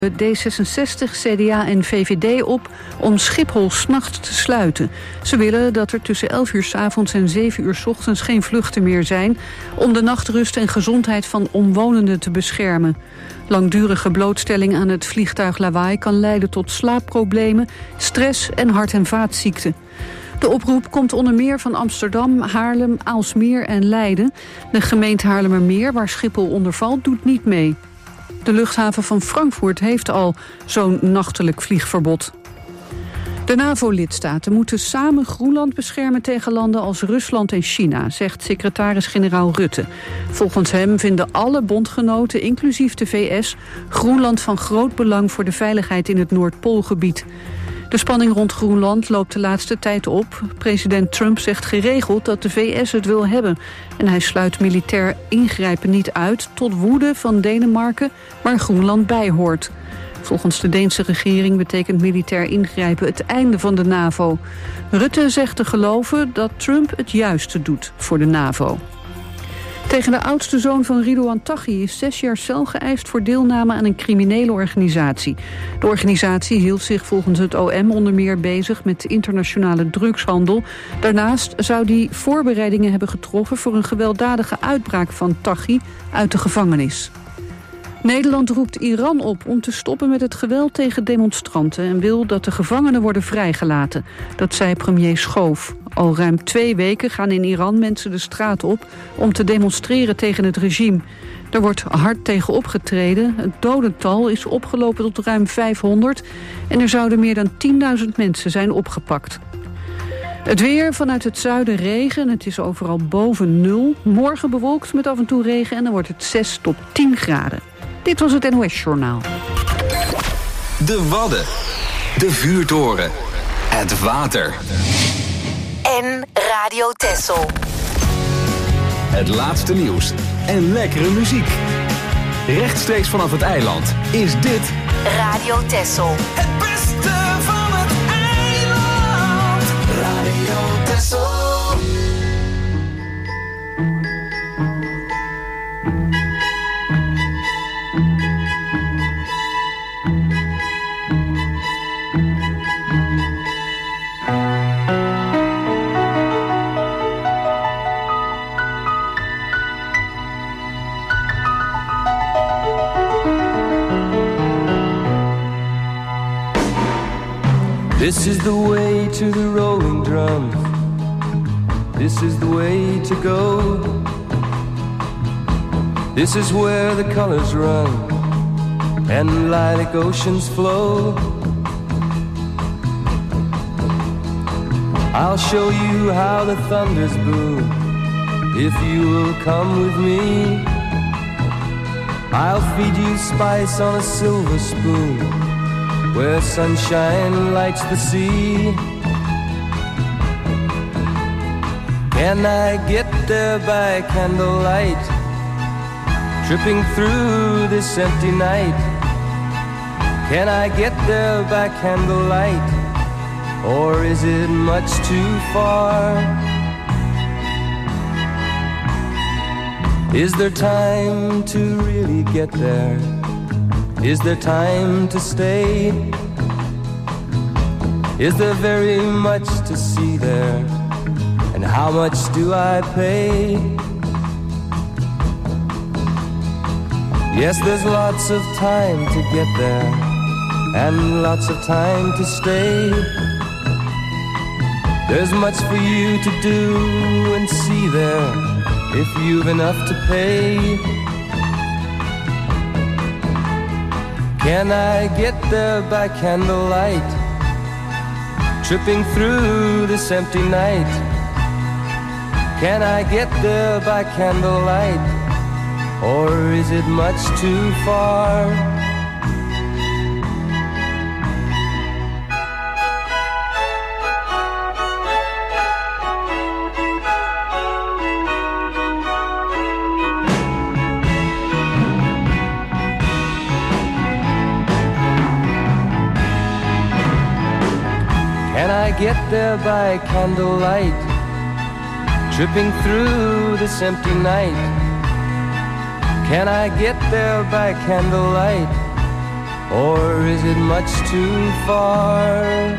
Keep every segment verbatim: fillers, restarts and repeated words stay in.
D zesenzestig, C D A en V V D op om Schiphol 's nachts te sluiten. Ze willen dat er tussen elf uur 's avonds en zeven uur 's ochtends geen vluchten meer zijn, om de nachtrust en gezondheid van omwonenden te beschermen. Langdurige blootstelling aan het vliegtuiglawaai kan leiden tot slaapproblemen, stress en hart- en vaatziekten. De oproep komt onder meer van Amsterdam, Haarlem, Aalsmeer en Leiden. De gemeente Haarlemmermeer, waar Schiphol onder valt, doet niet mee. De luchthaven van Frankfurt heeft al zo'n nachtelijk vliegverbod. De NAVO-lidstaten moeten samen Groenland beschermen tegen landen als Rusland en China, zegt secretaris-generaal Rutte. Volgens hem vinden alle bondgenoten, inclusief de V S, Groenland van groot belang voor de veiligheid in het Noordpoolgebied. De spanning rond Groenland loopt de laatste tijd op. President Trump zegt geregeld dat de V S het wil hebben. En hij sluit militair ingrijpen niet uit tot woede van Denemarken, waar Groenland bij hoort. Volgens de Deense regering betekent militair ingrijpen het einde van de NAVO. Rutte zegt te geloven dat Trump het juiste doet voor de NAVO. Tegen de oudste zoon van Ridouan Taghi is zes jaar cel geëist voor deelname aan een criminele organisatie. De organisatie hield zich volgens het O M onder meer bezig met internationale drugshandel. Daarnaast zou die voorbereidingen hebben getroffen voor een gewelddadige uitbraak van Taghi uit de gevangenis. Nederland roept Iran op om te stoppen met het geweld tegen demonstranten en wil dat de gevangenen worden vrijgelaten. Dat zei premier Schoof. Al ruim twee weken gaan in Iran mensen de straat op om te demonstreren tegen het regime. Er wordt hard tegen opgetreden. Het dodental is opgelopen tot ruim vijfhonderd en er zouden meer dan tienduizend mensen zijn opgepakt. Het weer, vanuit het zuiden regen. Het is overal boven nul. Morgen bewolkt met af en toe regen en dan wordt het zes tot tien graden. Dit was het N O S-journaal. De Wadden. De vuurtoren. Het water. En Radio Texel. Het laatste nieuws en lekkere muziek. Rechtstreeks vanaf het eiland is dit Radio Texel. Het beste van het eiland. Radio Texel. This is the way to the rolling drums. This is the way to go. This is where the colors run and lilac oceans flow. I'll show you how the thunders boom if you will come with me. I'll feed you spice on a silver spoon where sunshine lights the sea. Can I get there by candlelight, tripping through this empty night? Can I get there by candlelight, or is it much too far? Is there time to really get there? Is there time to stay? Is there very much to see there? And how much do I pay? Yes, there's lots of time to get there and lots of time to stay. There's much for you to do and see there if you've enough to pay. Can I get there by candlelight, tripping through this empty night? Can I get there by candlelight, or is it much too far? Can I get there by candlelight, tripping through this empty night? Can I get there by candlelight, or is it much too far?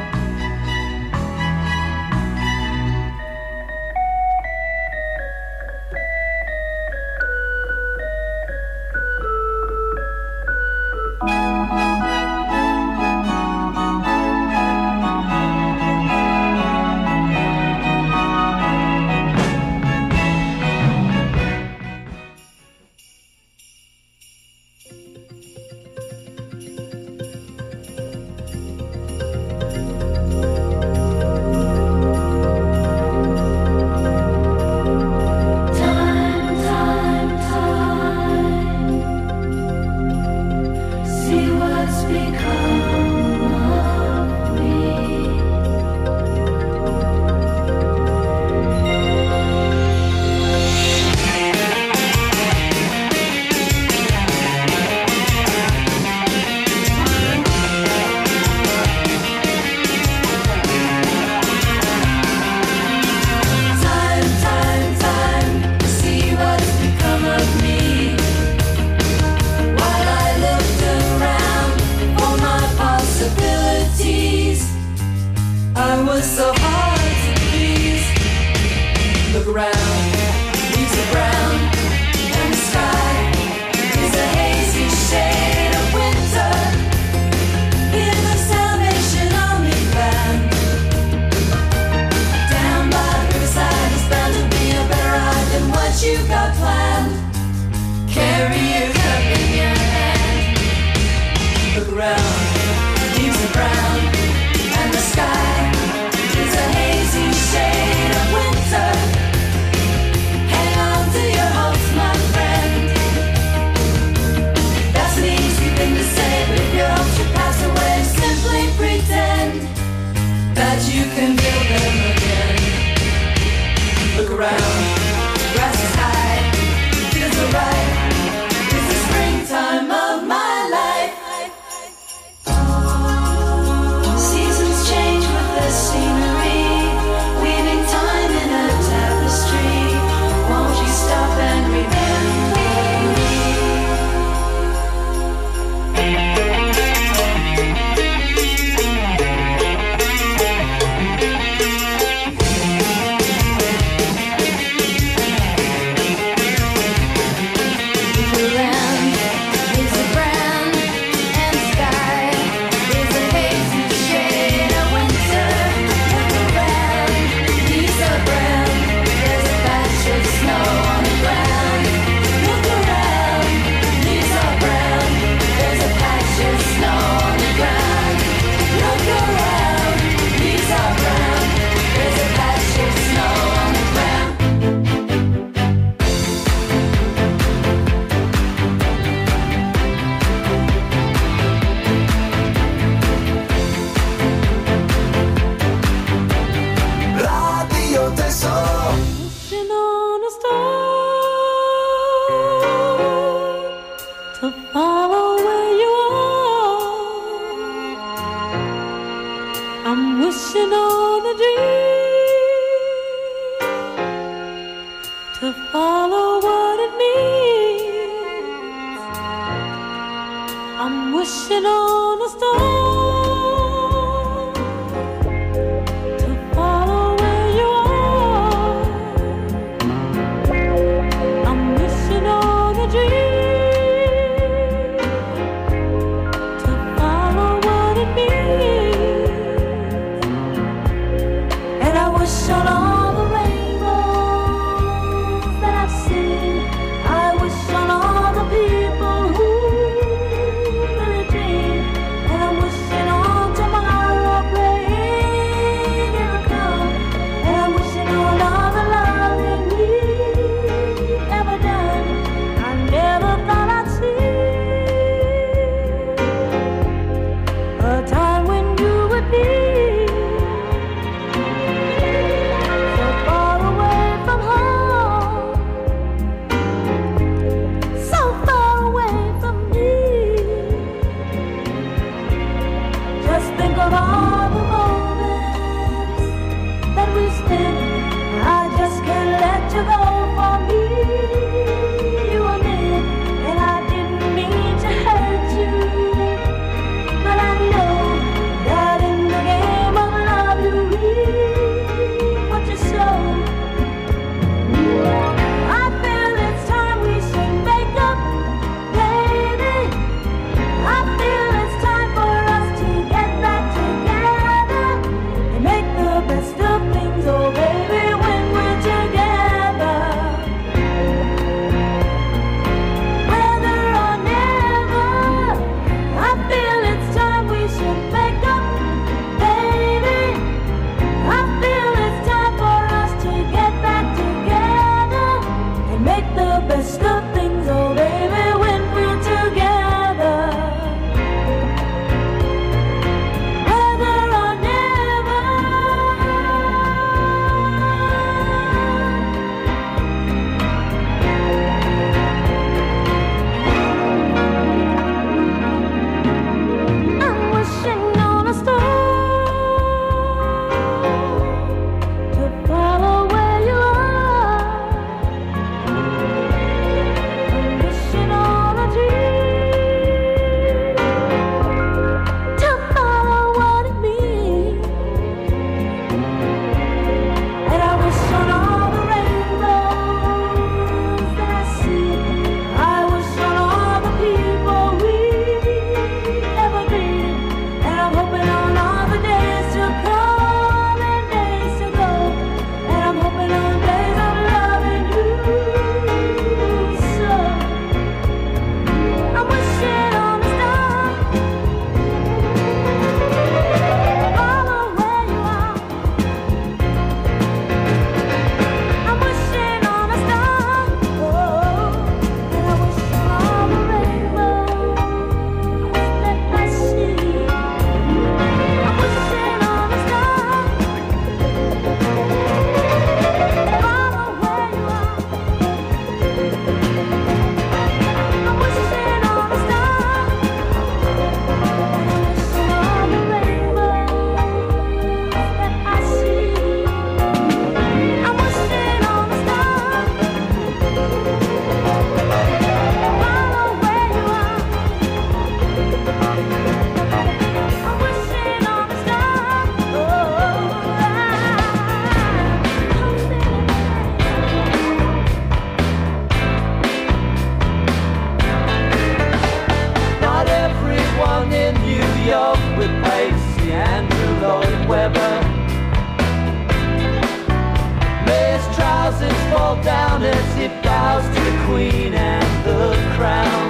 York with Pacey, Andrew Lloyd Webber. May's trousers fall down as he bows to the Queen and the crown.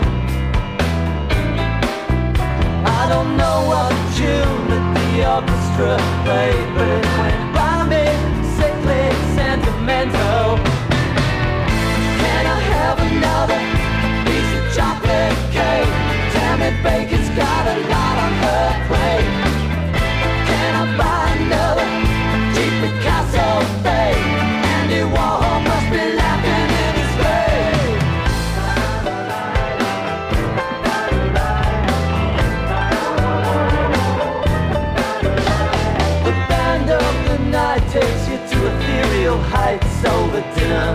I don't know what tune that the orchestra played, but it went balmy, sickly, sentimental. Can I have another piece of chocolate cake? Tammy Baker's got a lot on her plate. Can I buy another cheap Picasso fade? Andy Warhol must be laughing in his grave. The band of the night takes you to ethereal heights over dinner.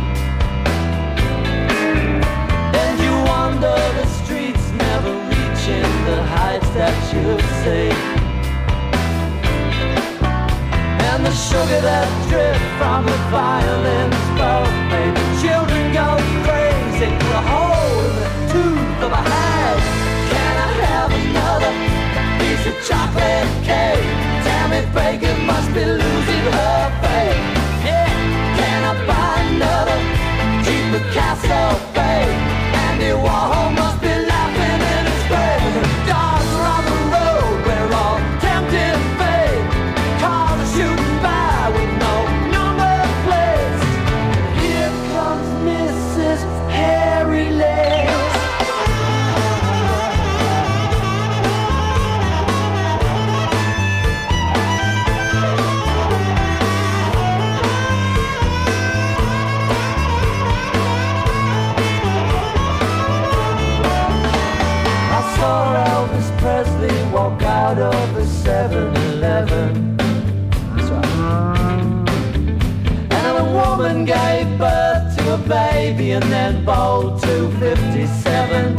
And you wander the streets, never reaching the heights that you see. And the sugar that drips from the violins both make the children go crazy for the hole in the tooth of a hag. Can I have another piece of chocolate cake? Tammy Baker must be losing her faith. Yeah. Can I buy another cheap Picasso fade? Andy Warhol must be laughing in his grave. Dogs are on the road, we're all tempting fate. Cars are shooting by with no number plates. Here comes Missus Harry Legs. I saw Elvis Presley walk out of a seven eleven. That's right. And a woman gave birth to a baby and then bowled to fifty-seven.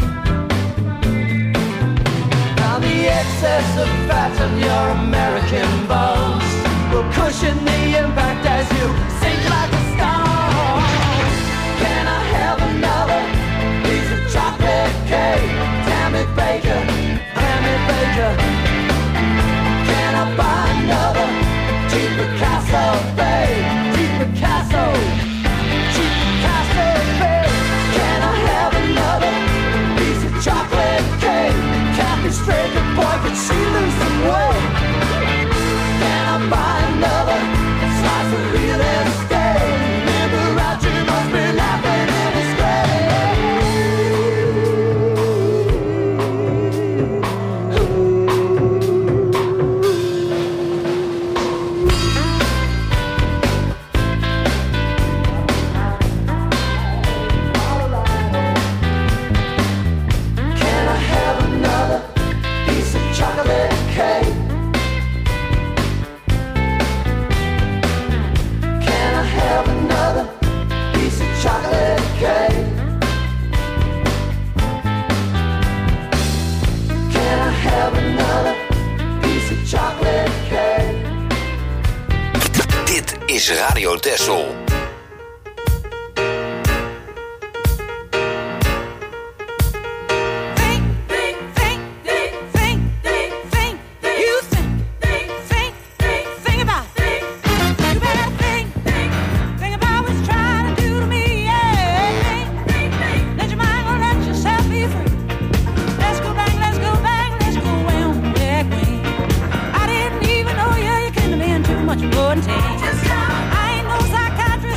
Now the excess of fat on your American bones will cushion the impact as you sink like a stone. Can I have another piece of chocolate cake? Tammy Baker, Tammy Baker. Can I buy another cheap Picasso fade? Cheap Picasso, cheap Picasso fade. Can I have another piece of chocolate cake? Kathy Straker, boy, could she lose some weight? Can I buy another slice of real estate? Liberace must be laughing in his is Radio Texel. I ain't no psychiatrist.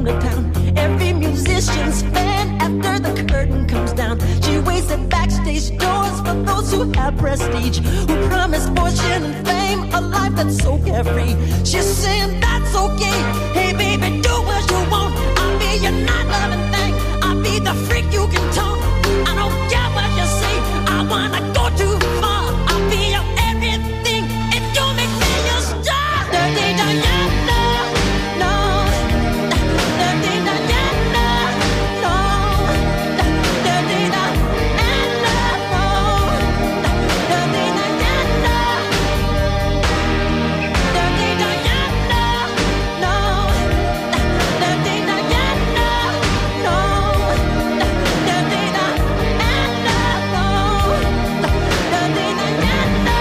the town. Every musician's fan after the curtain comes down. She waits at backstage doors for those who have prestige, who promise fortune and fame, a life that's so carefree. She's saying that's okay. Hey baby, do what you want. I'll be your night-loving thing. I'll be the freak you can tone. I don't care what you say. I wanna go too far. I'll be your everything if you make me your star. Dirty Diana, no. Dirty Diana, no. Dirty Diana, no. Dirty Diana. Dirty Diana, no. Dirty Diana, no. Dirty Diana, no. Dirty Diana.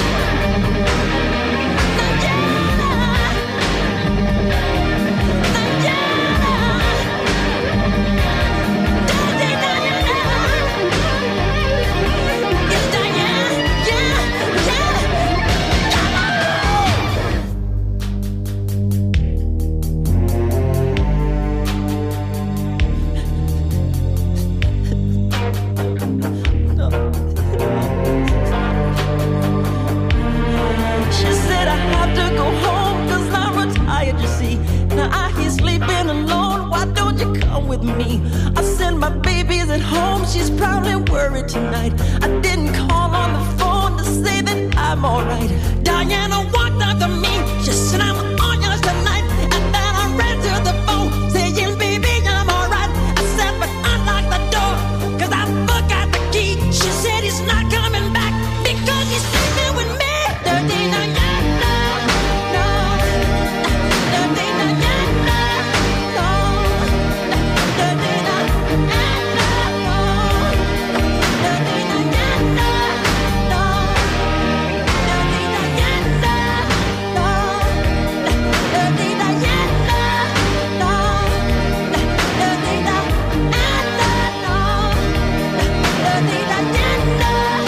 She said I have to go home 'cause I'm retired, you see. Now I hear sleeping alone, why don't you come with me? I said my baby's at home, she's probably worried tonight. I didn't call on the phone to say that I'm alright. Diana walked up to me, she said I'm on yours tonight. And then I ran to the phone, saying baby I'm alright. I said but unlock the door, 'cause I forgot the key. She said he's not coming back because he's sleeping with me. Dirty Diana, no. Dirty Diana, no. Dirty Diana, no. Dirty Diana, no. Dirty Diana, no. Dirty Diana, no. Dirty Diana, no. Dirty Diana.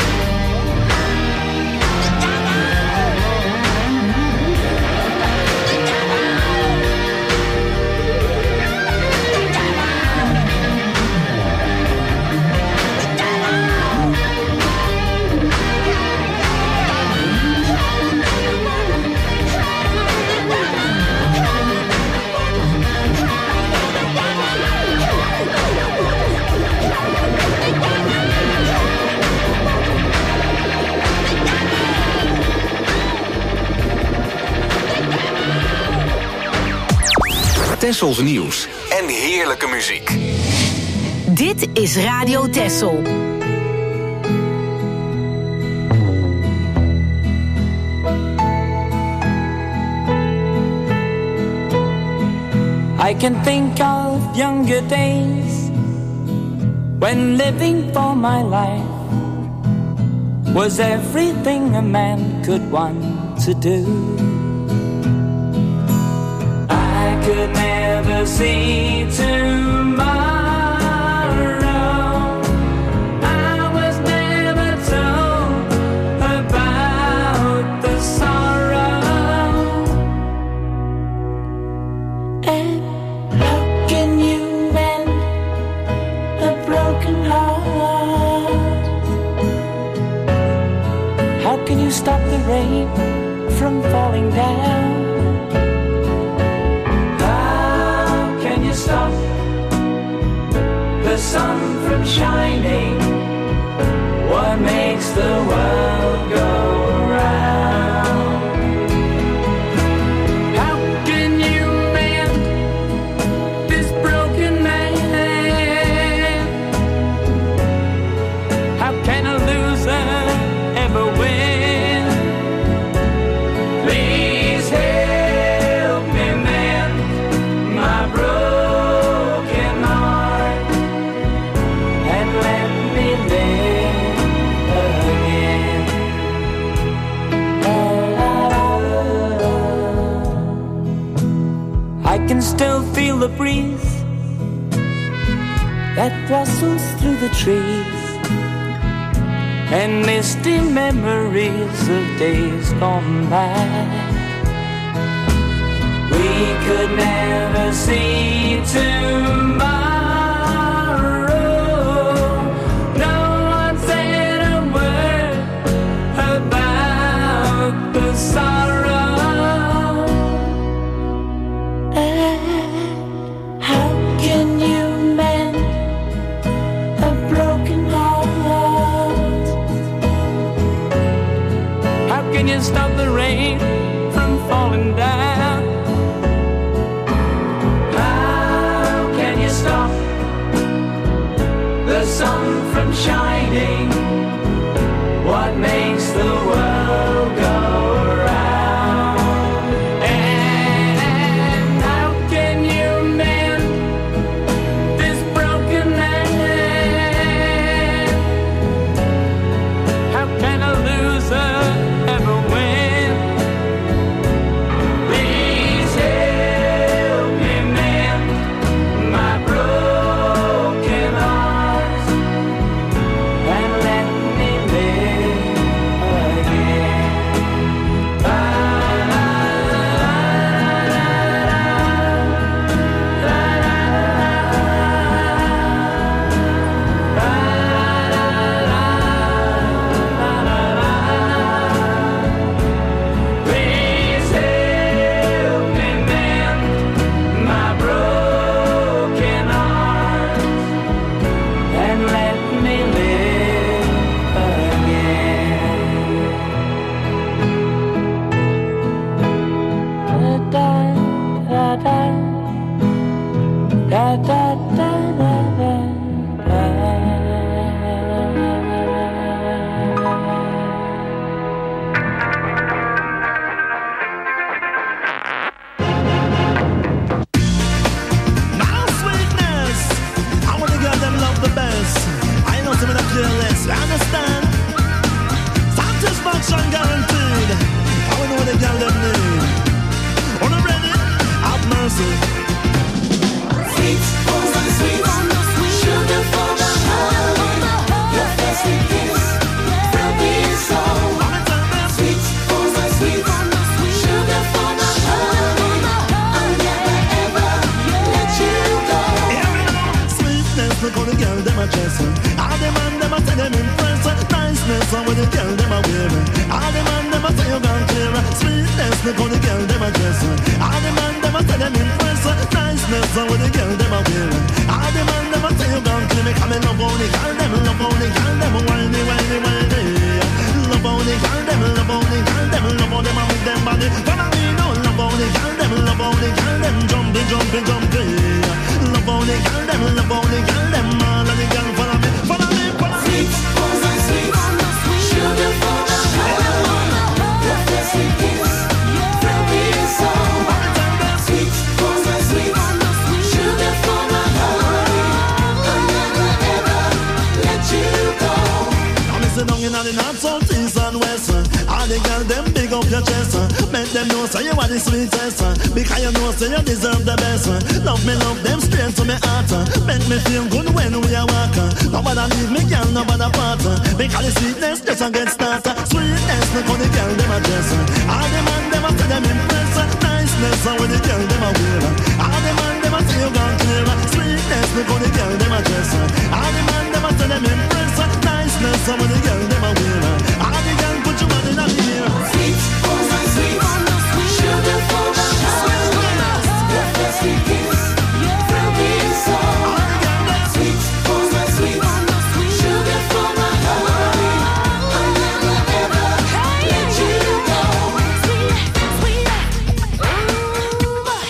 Tessels nieuws en heerlijke muziek. Dit is Radio Tessel. I can think of younger days when living for my life was everything a man could want to do. I could never see tomorrow. I was never told about the sorrow. And how can you mend a broken heart? How can you stop the rain from falling down? Stop the sun from shining. What makes the world go round? How can you mend this broken man? How can a loser ever win? Please help me mend my broken. I can still feel the breeze that rustles through the trees, and misty memories of days gone by. We could never see tomorrow. da da da da da. Careless, I understand. Satisfaction guaranteed. I will know what the girl them need. On the ready, have mercy. Sweet, oh my sweet, sugar for the heart. Your first sweet kiss will be so. Sweet, oh my sweet, sugar for the heart. I'll never ever let you go. Sweetness, look on the girl them a dressing. All the man them a say them impress. Niceness on with the girl them a wearing. All the man them a say you gone clear. Sweetness look on the girl them a dressing. All the man them a say them impress. Niceness on with the girl them a wearing. All the man them a say you gone clear. Me come and love on the girl them, love on the girl them, whiny, whiny, whiny. Love on the girl them, love on the girl them, love on them and with them body. Follow me now, love on the girl them, love on the girl them, jumping, jumping, jumping. Love on the girl them, love on the girl them, all of the girl follow me, follow me, follow me. Sweet, oh my sweet, sugar for the heart. Your first sweet kiss will be so. Sweet, oh my sweet, sugar for the heart. I'll never ever let you go. I'm sitting down in the north, south, east and west. All the girls them big up your chest. Make them know say you are the sweetest. Because you know say you deserve the best. Love me, love them straight to me heart. Make me feel good when we are walking. Nobody leave me, girl, nobody part. Because the sweetness just a get started. Sweetness, look how the girl them a dress. All the man them a say them impress. Niceness, how the girl them a wear. All the man them a say you gone clear. Sweetness, look how the girl them a dress. All the man them a say them impress. Niceness, how the girl them a wear. All the girl put your money in the ear. Sweet, oh my sweet, sugar for the heart. Your first sweet kiss will be so. Sweet, oh my sweet, sugar for the heart. I'll never ever let you go. Sweet, sweet, ooh boy.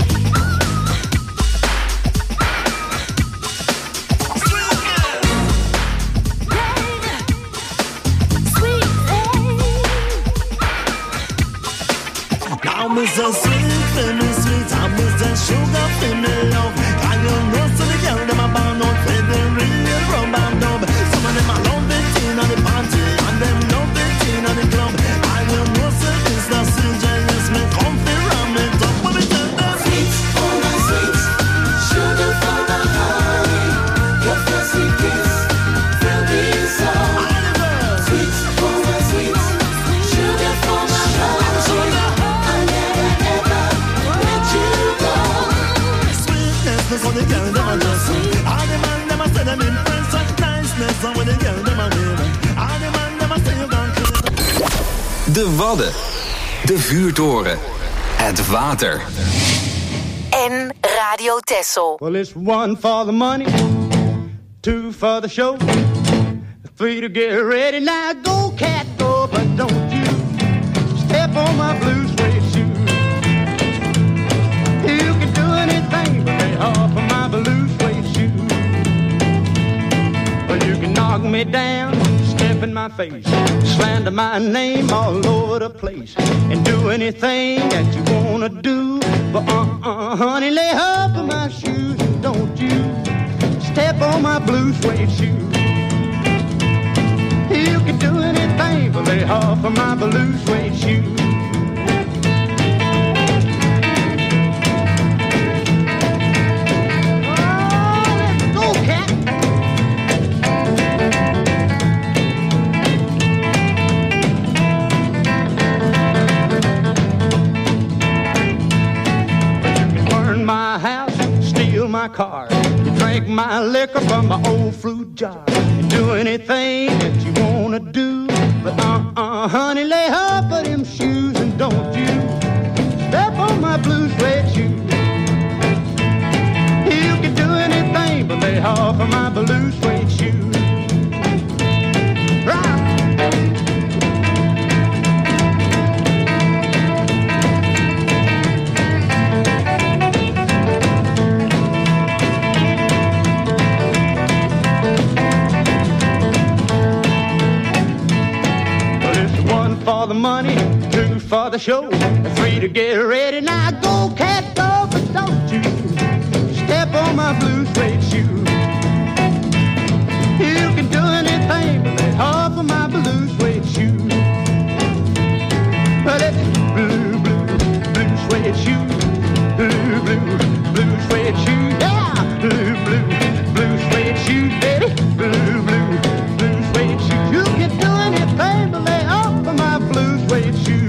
Now me so sweet, for me sweet, I me so sugar for me love. Can you know so the girl them a bound out for the real rum and dub. Some of them a love it in on the party, and them love it in on the club. I will know so this the serious me come fi ram it up, but me tell them. Sweet, oh my sweet, sugar for the heart. Your first sweet kiss will be so. Sweet, oh my sweet, sugar for the heart. I'll never ever let you go. Sweetness, look how the girl them a dress. All the man them a say them impress. Niceness, how the girl them a wear. All the man them a say you gone clear. De Wadden. De Vuurtoren. Het water. En Radio Texel. Well, it's one for the money, two for the show, three to get ready. Now go, cat, go, but don't you step on my blue suede shoe. You can do anything but lay off of my blue suede shoe. Well, you can knock me down, step in my face, slander my name all over the place, and do anything that you wanna do. But uh-uh, honey, lay off of my shoes and don't you step on my blue suede shoe. You can do anything but lay off of my blue suede shoe. Oh, let's go, cat. My house, steal my car, you drink my liquor from my old fruit jar, and do anything that you wanna do. But uh-uh, honey, lay off of them shoes and don't you step on my blue suede shoe. You can do anything but lay off of my blue suede shoe. Right. for the show. Three to get ready. Now go, cat, go, but don't you step on my blue suede shoe. You can do anything but lay off of my blue suede shoe. But it's blue, blue, blue suede shoe. Blue, blue, blue suede shoe. Yeah, blue, blue, blue suede shoe, baby. Blue, blue, blue suede shoe. You can do anything but lay off of my blue suede shoe.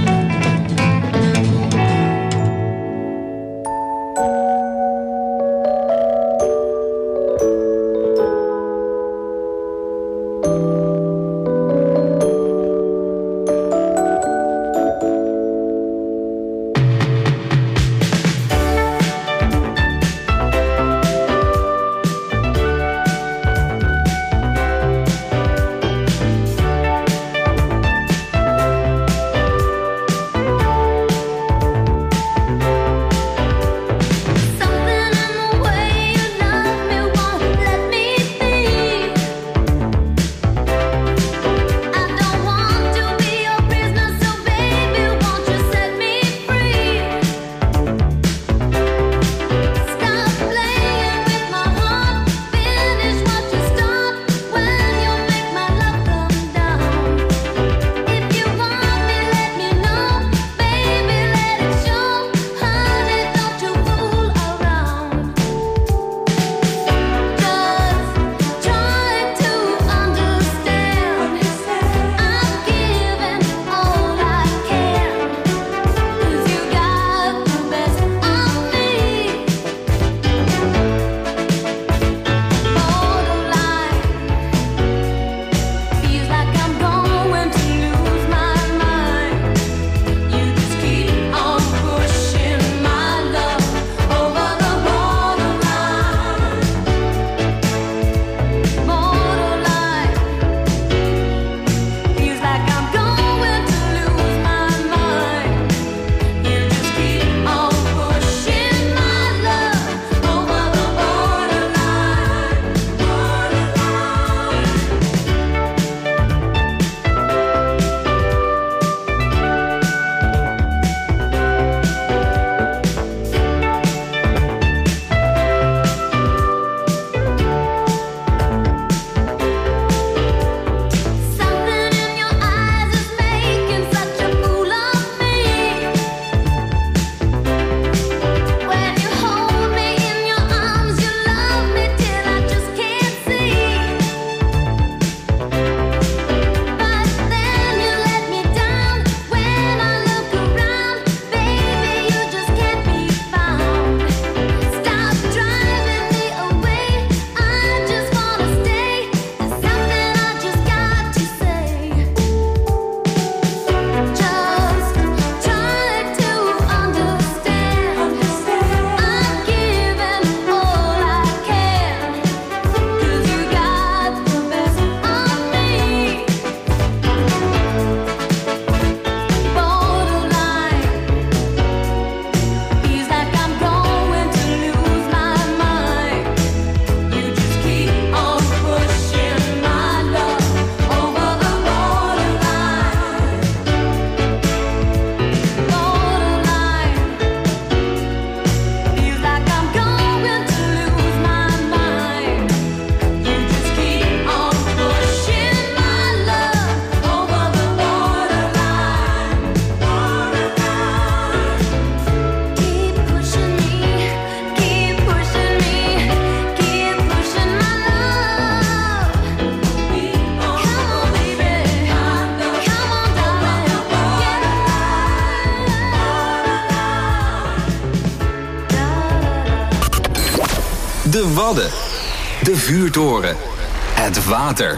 De Wadden. De vuurtoren. Het water.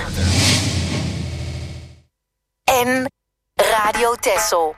En Radio Texel.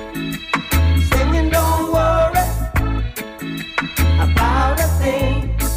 Singing, don't worry about a thing.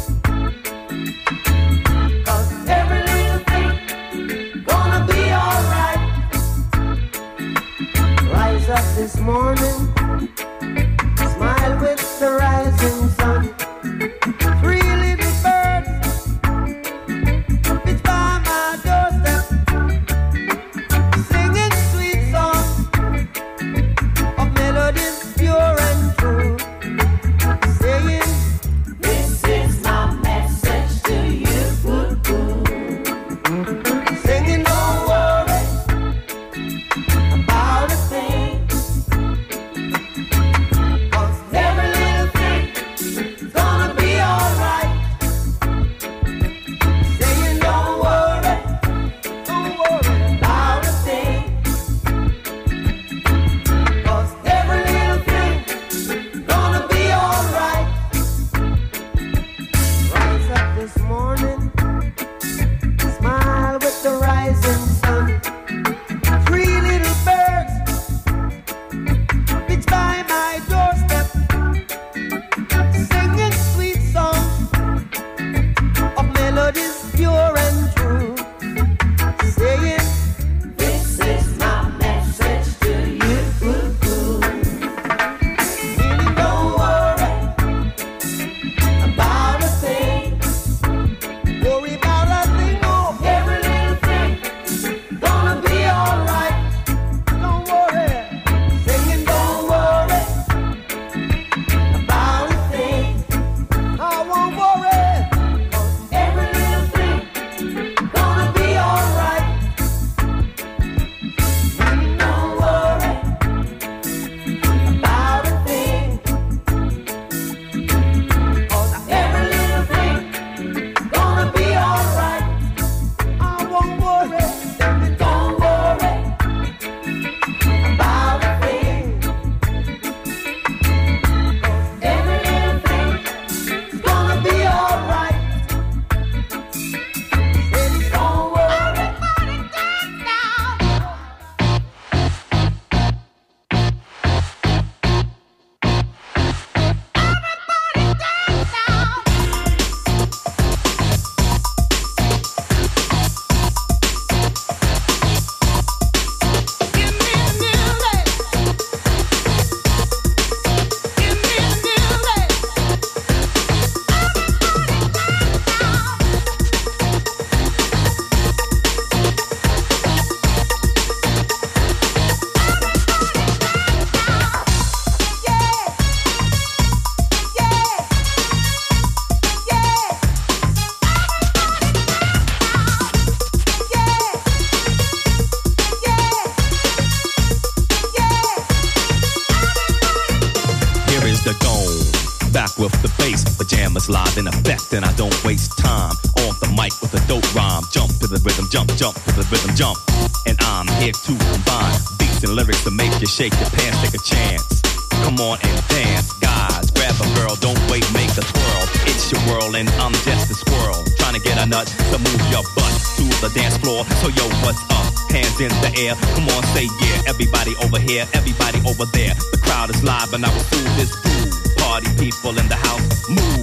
with the bass. Pajamas live in effect, and I don't waste time on the mic with a dope rhyme. Jump to the rhythm, jump, jump to the rhythm, jump. And I'm here to combine beats and lyrics to make you shake your pants, take a chance. Come on and dance, guys. Grab a girl, don't wait, make a twirl. It's your world and I'm just a squirrel, trying to get a nut to move your butt to the dance floor. So yo, what's up? Hands in the air, come on, say yeah. Everybody over here, everybody over there. The crowd is live and I will do this groove. Party people in the house, move.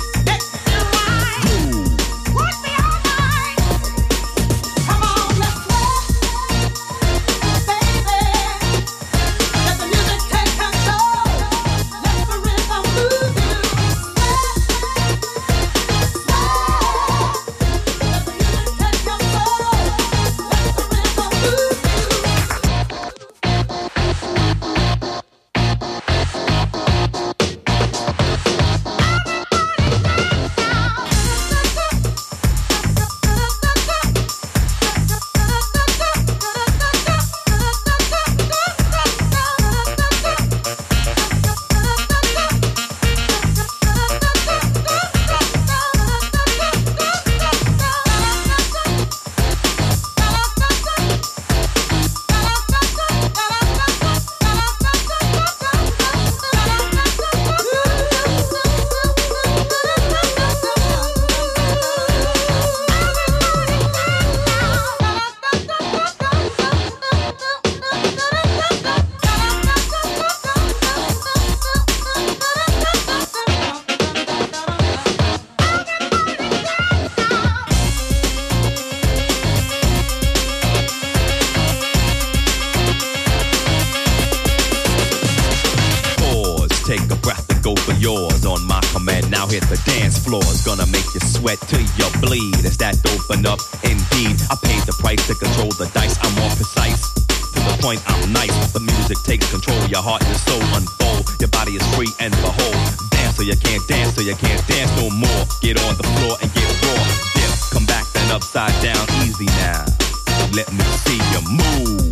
Till you bleed, as that open up, indeed. I paid the price to control the dice, I'm more precise. To the point, I'm nice. The music takes control, your heart and your soul unfold. Your body is free and behold. Dance so you can't dance, so you can't dance no more. Get on the floor and get raw. Dip, come back then upside down, easy now. Let me see you move.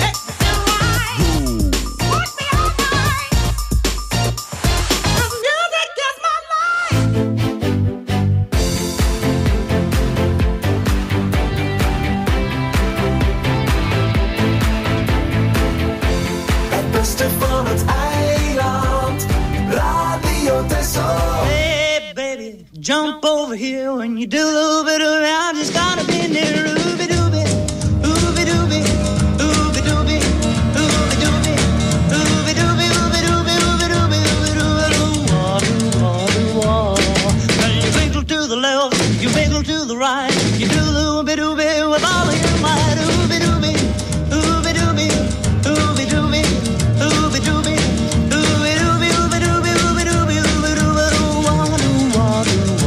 Jump over here when you do a little bit around. Just gotta be near ooby dooby, ooby dooby, ooby dooby, ooby dooby, ooby dooby, ooby dooby, ooby dooby, ooby dooby, wah doo wah doo wah. When you wiggle to the left, you wiggle to the right, you do a little bit ooby with all of your might. Ooby dooby, ooby dooby, ooby dooby, ooby dooby, ooby dooby, ooby dooby, ooby dooby, ooby dooby, wah doo wah doo.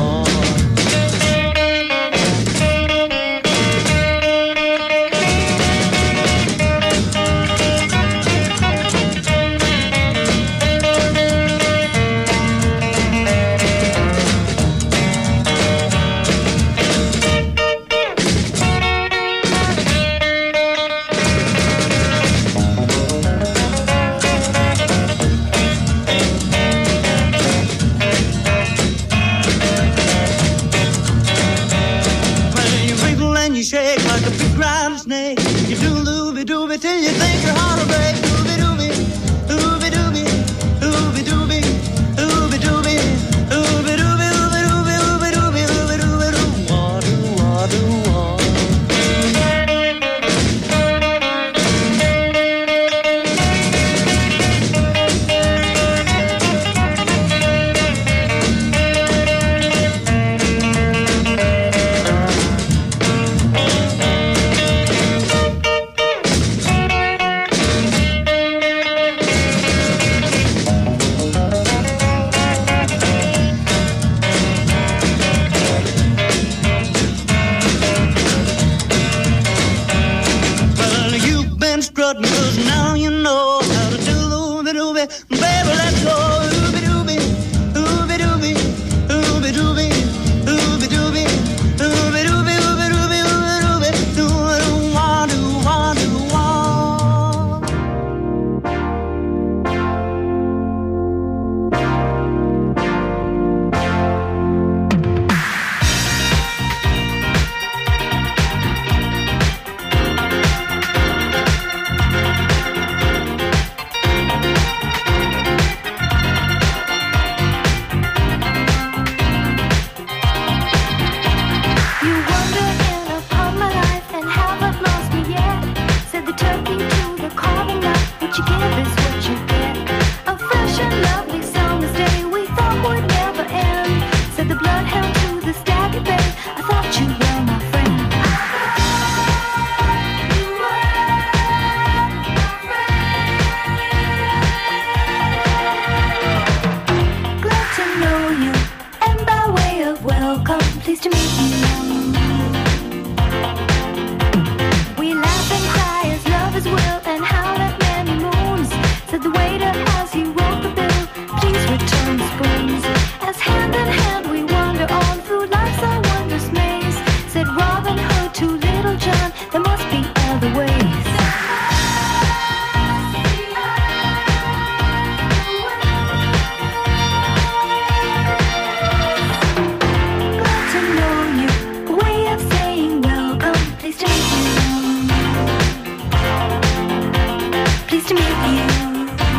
pleased to meet you.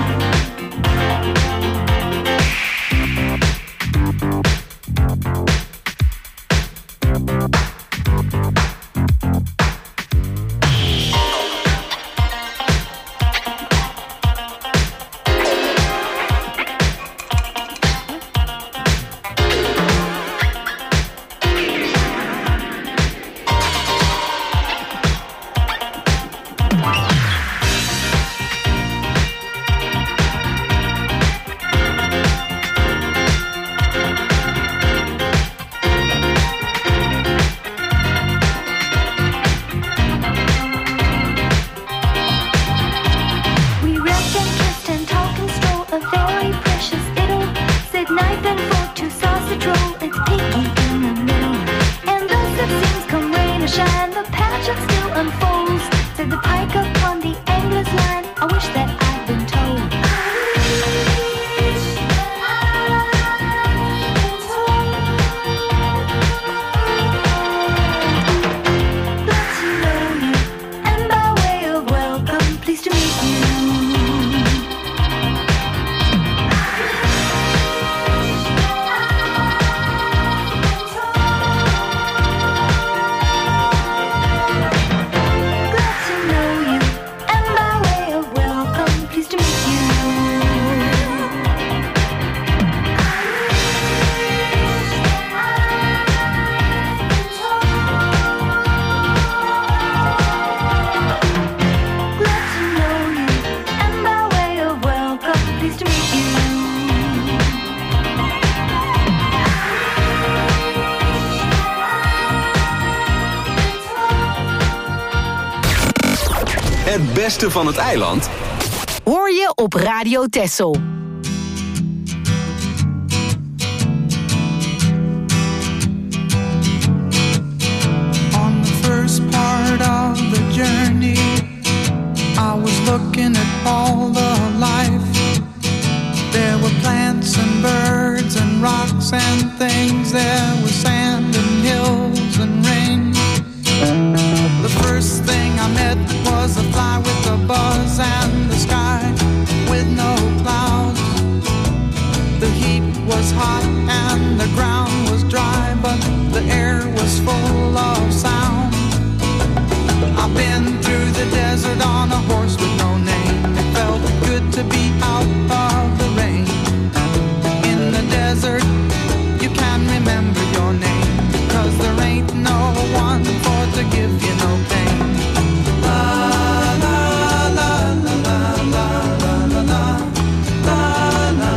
Het beste van het eiland hoor je op Radio Texel. On the first part of the journey, I was looking at all the life. There were plants and birds and rocks and things. There was sand and hills and rain. The first thing I met was a fly with a buzz and the sky with no clouds. The heat was hot and the ground was dry, but the air was full of sound. I've been through the desert on a horse with no name. It felt good to be out of the rain. In the desert, you can remember your name, 'cause there ain't no one for to give you no pain. La la la la la la la la la la la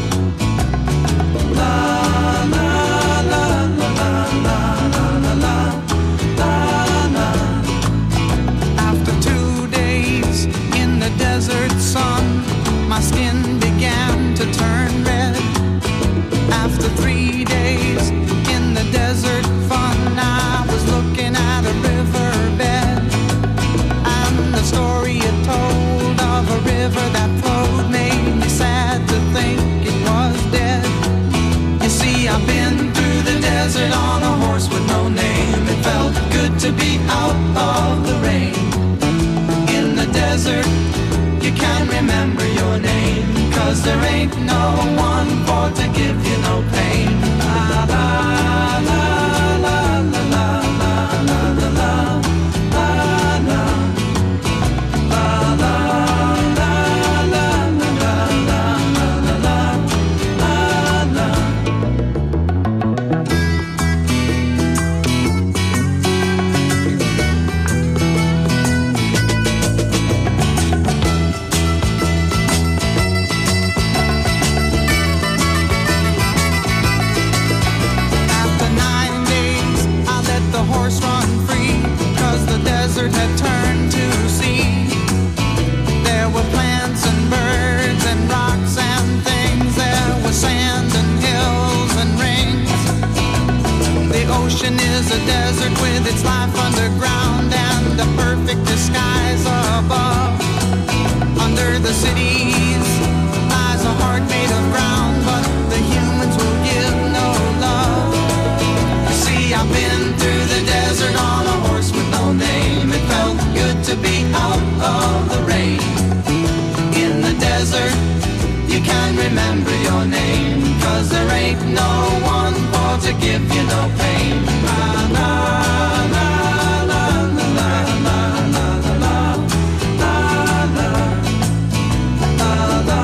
la la la la la la. After two days in the desert sun, my skin began to turn red. After three days in the desert fun, I was looking at a riverbed, and the story it told of a river that flowed made me sad to think it was dead. You see, I've been through the desert on a horse with no name. It felt good to be out of the rain. In the desert, you can't remember your name, 'cause there ain't no one for to give you no pain. La la la la la la la la la la la la la la la la la la la. After nine days, I let the horse run free, 'cause the desert had turned to sea. There were plants and birds and rocks and things. There was sand and hills and rings. The ocean is a desert with its life underground and a perfect disguise above. Under the cities lies a heart made of ground, but the humans will give no love. You see, I've been through the desert on a horse with no name. It felt good to be out of the rain. you can't remember your name, 'cause there ain't no one for to give you no pain. La la la la la la la la la la la la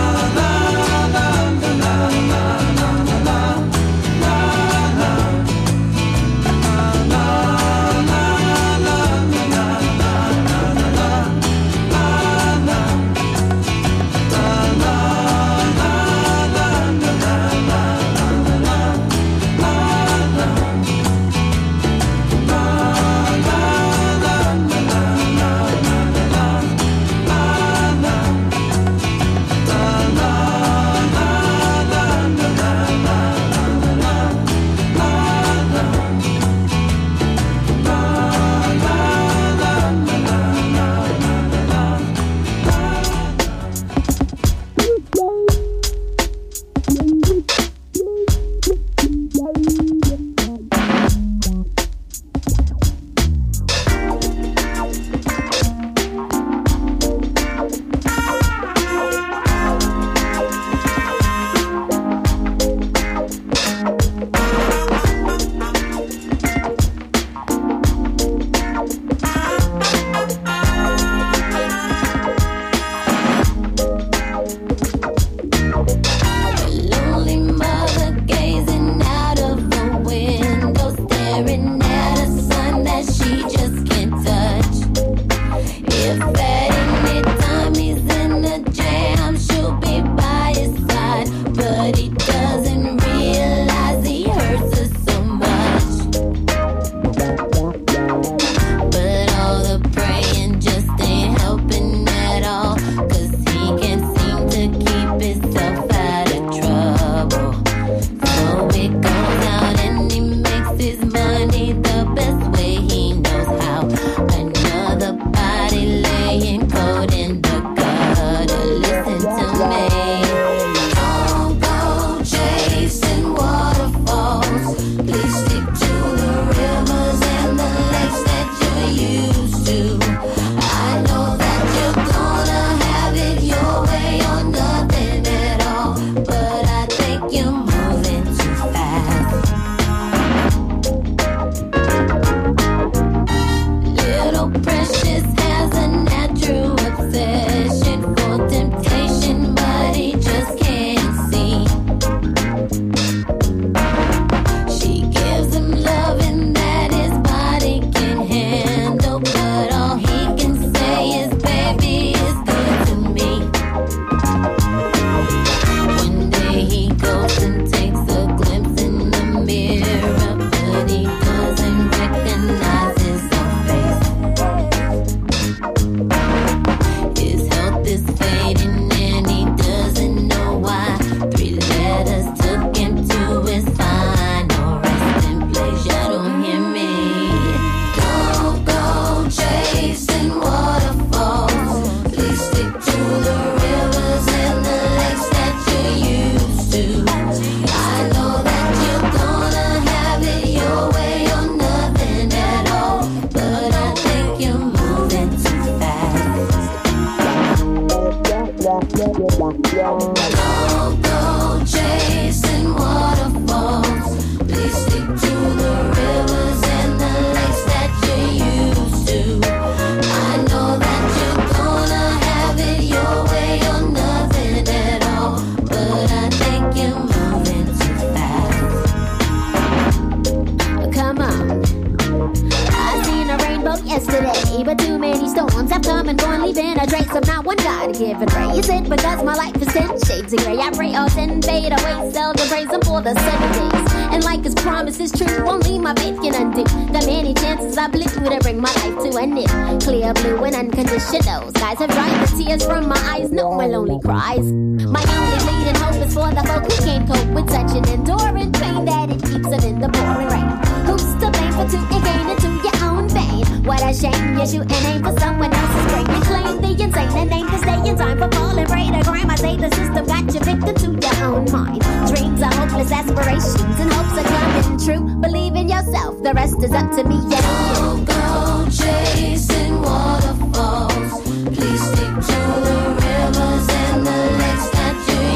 yesterday, but too many storms have come and gone, leaving a trace of not one God-given ray. Is it because my life is ten shades of gray? I pray all ten fade away, seldom praise him for the seven days. And like his promise is true, only my faith can undo the many chances I blew to bring my life to an end. Clear blue and unconditional skies have dried the tears from my eyes, no more lonely cries. My only leading hope is for the folk who can't cope with such an enduring pain that it keeps them in the pouring rain. Who's to blame for two and gain into your own vein? What a shame you shoot and aim for someone else's brain. You claim the insane and aim to stay in time for falling prey to crime. I say the system got you victim to your own mind. Dreams are hopeless aspirations and hopes are coming true. Believe in yourself, the rest is up to me. Yeah. Don't go chasing waterfalls. Please stick to the rivers and the lakes that you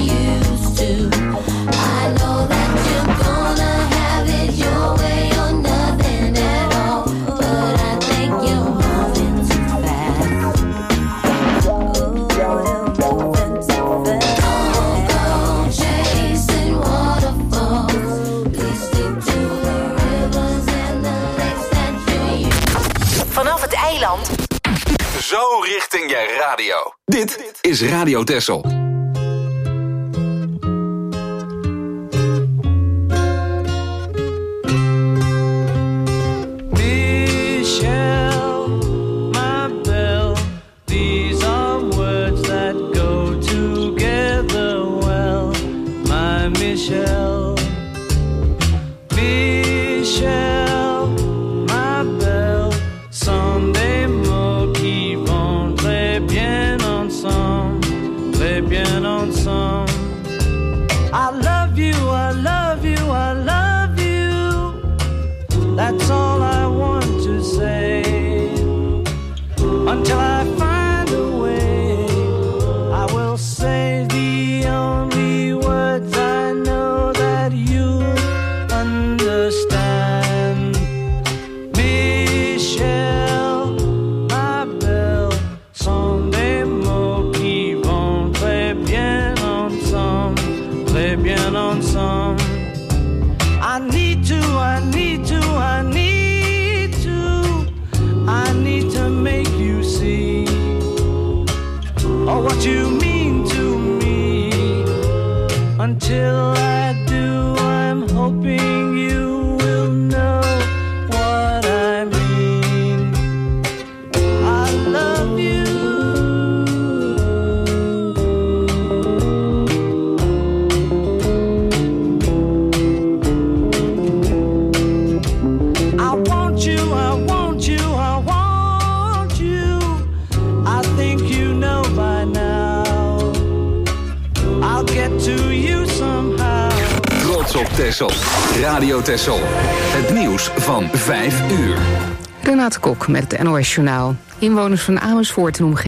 ben jij radio. Dit is Radio Texel. That's all I want to say. Until I find a way, I will say the only words I know that you understand. Michelle, ma belle, sont des mots qui vont très bien ensemble, très bien ensemble. I need to, I need to, I need to, I need to make you see oh, what you mean to me. Until I do, I'm hoping you will know what I mean. I love you. Op Texel. Radio Texel. Het nieuws van vijf uur. Renate Kok met het N O S Journaal. Inwoners van Amersfoort en omgeving